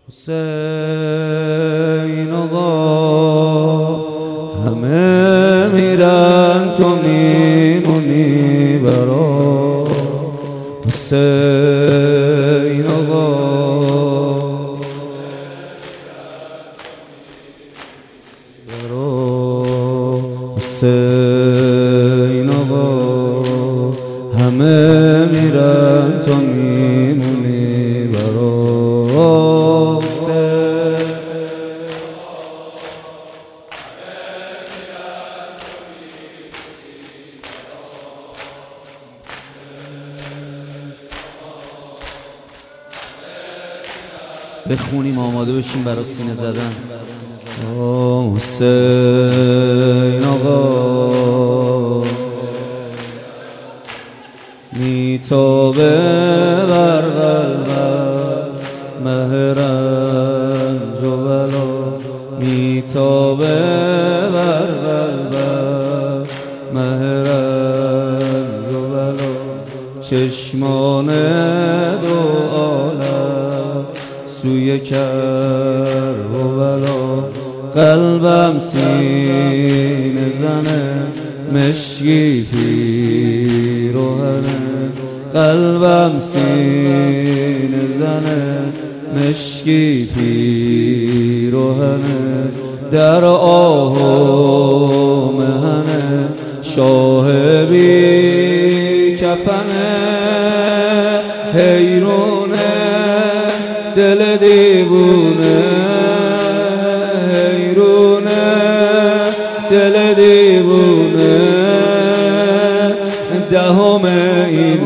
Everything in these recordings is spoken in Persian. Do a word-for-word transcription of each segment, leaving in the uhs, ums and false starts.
حسین آقا همه میرن تو میمونی برا حسین آقا برا حسین آقا همه میرن تو میمونی برا بخونیم آماده بشیم برای سینه زدن. حسین آقا میتابه بر قلبم مه رنج و بلا، میتابه بر قلبم مه رنج و بلا، چشمان دو عالم سوی کرب و بلا، قلبم سینه زنه مشکی پیراهنه، قلبم سینه زنه مشکی پیراهنه، در آه و مهنه شاه بی کفنه، حیرونه دل دیوونه، حیرونه دل دیوونه، دهم این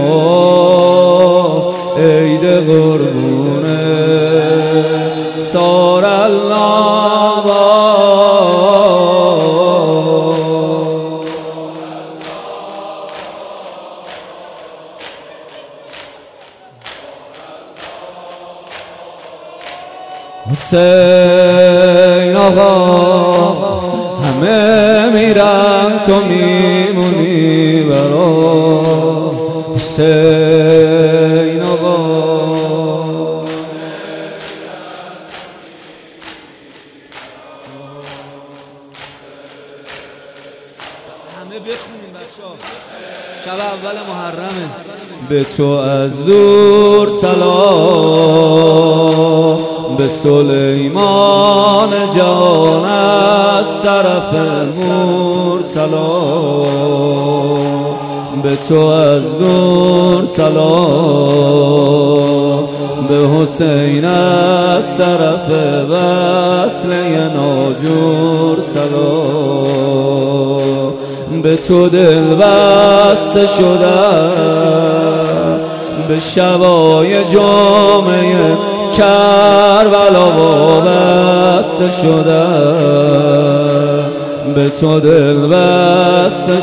ماه عید قربونه، سار الله حسین آقا همه میرن تو میمونی برا حسین آقا، همه بخونیم بچه‌ها، شب اول محرمه. به تو از دور سلام، به سلیمان جان از طرف مور سلام، به تو از دور سلام، به حسین از طرف وصل ناجور سلام، به تو دل بسته شدم به شبای جامعه کربلا وابسته شدم، به تو دل بسته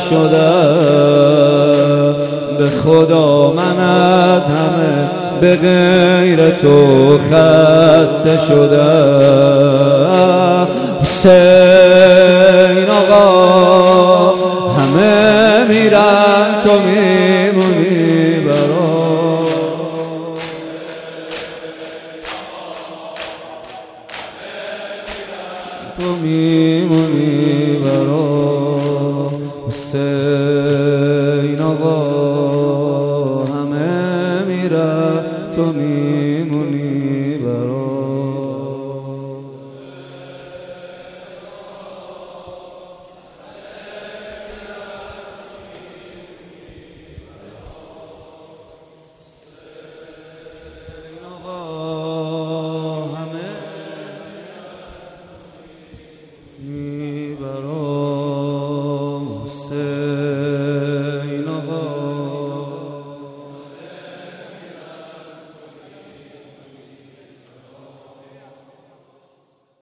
شدم، به خدا من از همه به غیر تو خسته شدم. حسین آقا همه میرن تو میمونی برا تو میمونی برا حسین